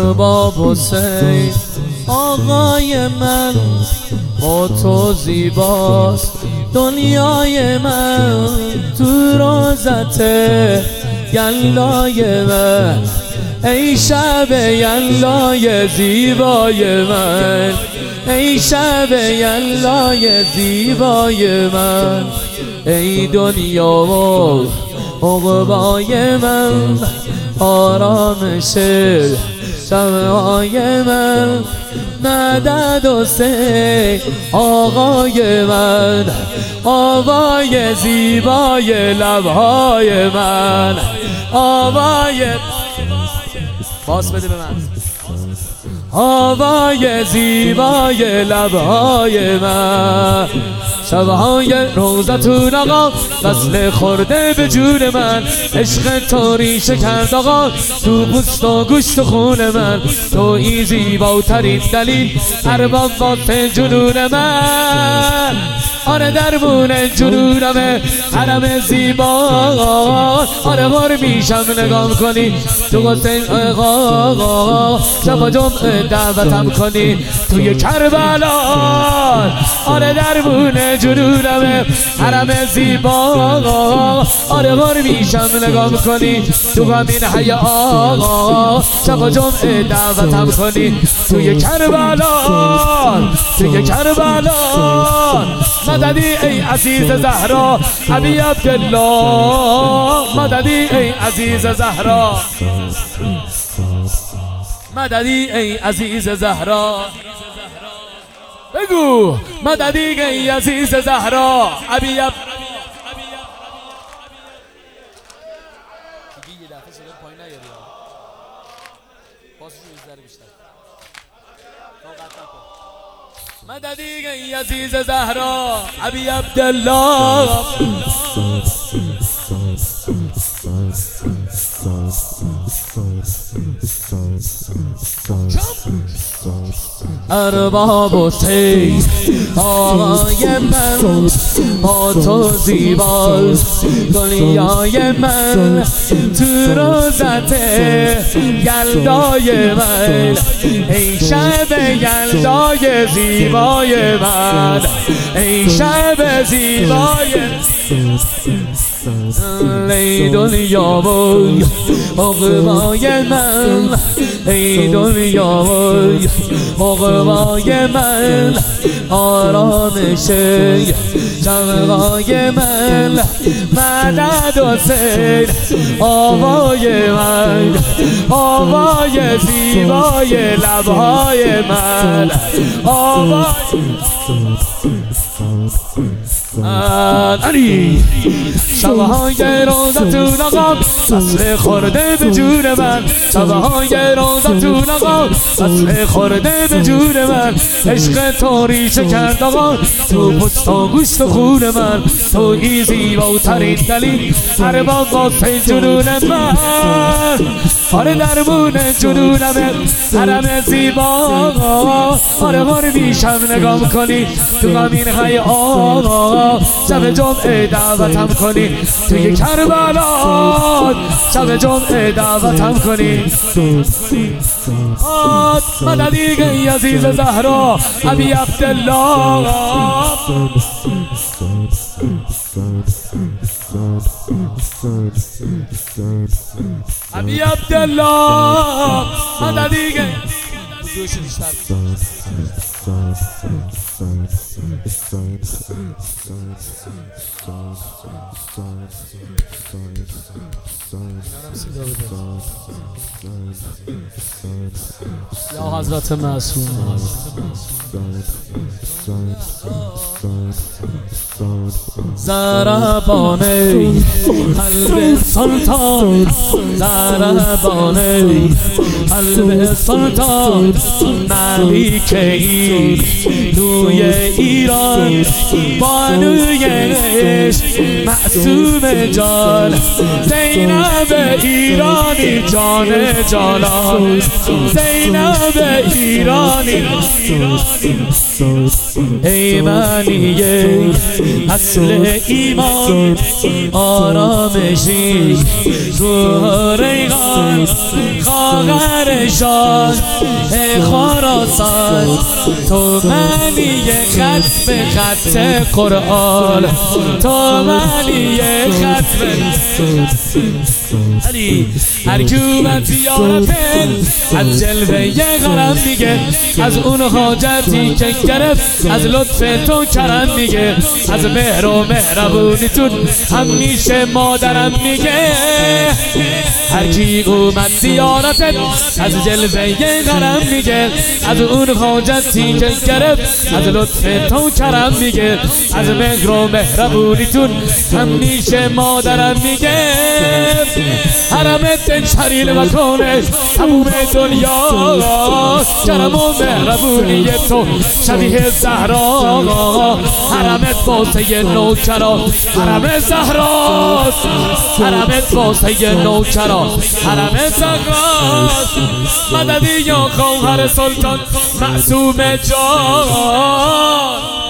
ارباب حسین آقای من با تو زیباست دنیای من، تو روزت یلای من، ای شب یلای زیبای من، ای شب یلای زیبای من، ای دنیا و عقبای من، آرامش شبهای من، مدد حسین آقای من، آوای زیبای لبهای من، آوای باز بده به من، آوای زیبای لبهای من، شبهای روزتون آقا وصل خورده به جون من، عشق تو ریشه کرد آقا تو پوست و گوشت و خون من، تویی زیباترین دلیل ارباب واسه جنون من، آره درمون جنونمه حرم زیبا، آره بار میشم نگام کنی تو حسین آقا، شب جمعه دعوتم کنی توی کربلا، آره درمون جنونمه حرم زیبا، آره بار میشم نگام کنی تو همین حی آقا، شب جمعه دعوتم کنی توی کربلا، توی کربلا، مددی ای عزیز زهرا ابی عبدالله، مددی ای عزیز زهرا، مددی ای عزیز زهرا، بگو مددی ای عزیز زهرا ابی مددی ای عزیز زهرا ابی عبدالله، ارباب حسین آقای من با تو زیباست دنیای من، تو روزت یلدای من، ای شب یلدای زیبای من، ای شب زیبای ای دنیا و عقبای من، ای دنیا و عقبای من، آرامش شبهای من، مدد حسین آوای من، آوای زیبای لبهای من، آوای علی شبهای روزتون آقا وصل خورده به جون من، شبهای روزتون آقا وصل خورده به جون من، عشق تو ریشه کرد آقا تو پوست و گوشت و خون من، تویی زیباترین دلیل ارباب واسه جنون من، آره درمون جنونمه حرم زیبا، آره بار میشم نگام کنی تو همین حی آقا، شب جمعه دعوتم کنی توی کربلا، شب جمعه دعوتم کنی، مددی ای عزیز زهرا ابی عبدالله، ابی عبدالله، مددی یا حضرت معصوم ضربانه قلب سلطان، ضربانه قلب سلطان، ملکه توی ایران، بانوی عشق معصوم جان، زینب ایرانی جان جانان، زینب ایرانی ای منیه اصل ایمان آرامشی تو ریحان خاقرشان ای خراسان تو منیه خط به خط قرآن تو منیه خط به علی هر کی اومد زیارت از جلوه غرم میگه از اون حاجتی که گرفت از لطف تو کرم میگه از مهر و مهربونیتون همیشه مادرم میگه هر کی اومد زیارتت از جلوه غرم میگه از اون حاجتی که گرفت از لطف تو کرم میگه از مهر و مهربونیتون همیشه مادرم میگه حرمت شریل مکانه تموم دنیا کرم و مهربونی تو شبیه زهرا حرمت واسه نوکرا حرم زهراست حرمت واسه نوکرا حرم زهراست مددی یا خواهر سلطان معصوم جان